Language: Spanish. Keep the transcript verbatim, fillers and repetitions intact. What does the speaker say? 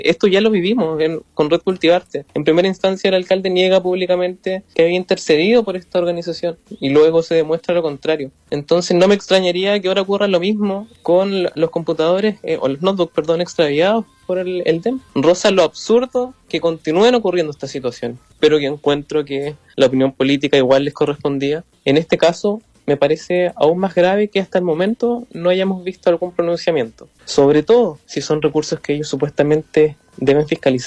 Esto ya lo vivimos en, con Red Cultivarte. En primera instancia el alcalde niega públicamente que había intercedido por esta organización y luego se demuestra lo contrario. Entonces no me extrañaría que ahora ocurra lo mismo con los computadores, eh, o los notebooks, perdón, extraviados por el, el D E M. Roza lo absurdo que continúen ocurriendo estas situaciones, pero que encuentro que la opinión política igual les correspondía. En este caso, me parece aún más grave que hasta el momento no hayamos visto algún pronunciamiento, sobre todo si son recursos que ellos supuestamente deben fiscalizar.